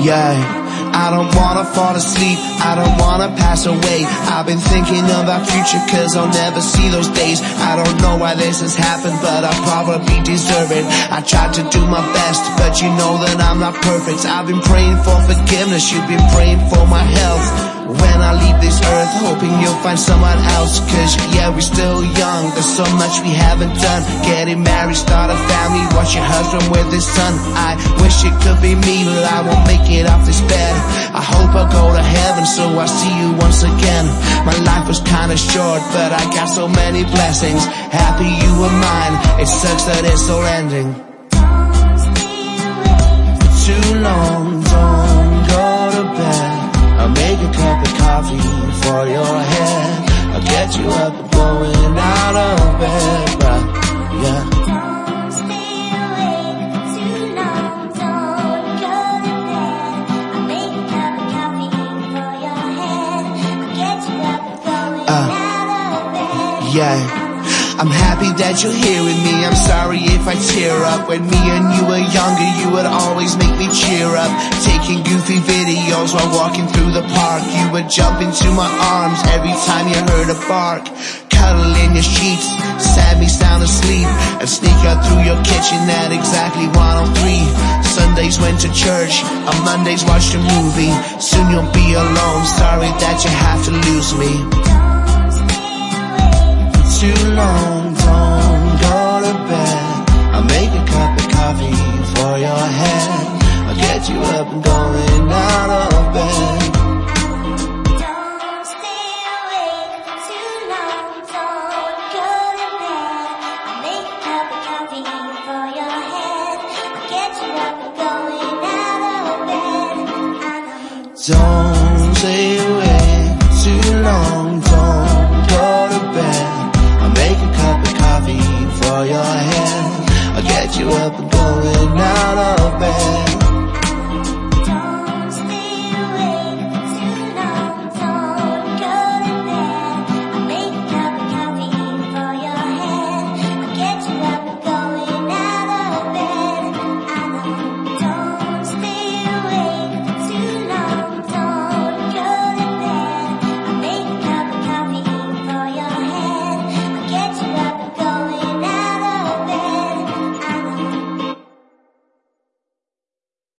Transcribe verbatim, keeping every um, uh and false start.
Yeah, I don't wanna fall asleep, I don't wanna pass away. I've been thinking of our future cause I'll never see those days. I don't know why this has happened, but I probably deserve it. I tried to do my best, but you know that I'm not perfect. I've been praying for forgiveness, you've been praying for my health. When I leave this earth, hoping you'll find someone else. Cause yeah, we're still young, there's so much we haven't done. Getting married, start a family, watch your husband with his son. I wish it could be me, but I won't make it off this bed. I hope I go to heaven, so I see you once again. My life was kinda short, but I got so many blessings. Happy you were mine, it sucks that it's all ending. For too long, don't go to bed. I'll make a cup of coffee for your head. I'll get you up and going out of bed, but yeah. Don't stay awake for too long, don't go to bed. I'll make a cup of coffee for your head. I'll get you up and going uh, out of bed. Yeah. I'm happy that you're here with me, I'm sorry if I tear up. When me and you were younger, you would always make me cheer up. Taking goofy videos while walking through the park. You would jump into my arms every time you heard a bark. Cuddle in your sheets, sad me sound asleep, and sneak out through your kitchen at exactly one oh three. Sundays went to church, on Mondays watched a movie. Soon you'll be alone, sorry that you have to lose me. Too long, don't go to bed. I'll make a cup of coffee for your head. I'll get you up and going out of bed. Don't stay awake for too long, don't go to bed. I'll make a cup of coffee for your head. I'll get you up and going out of bed. Don't stay awake too long.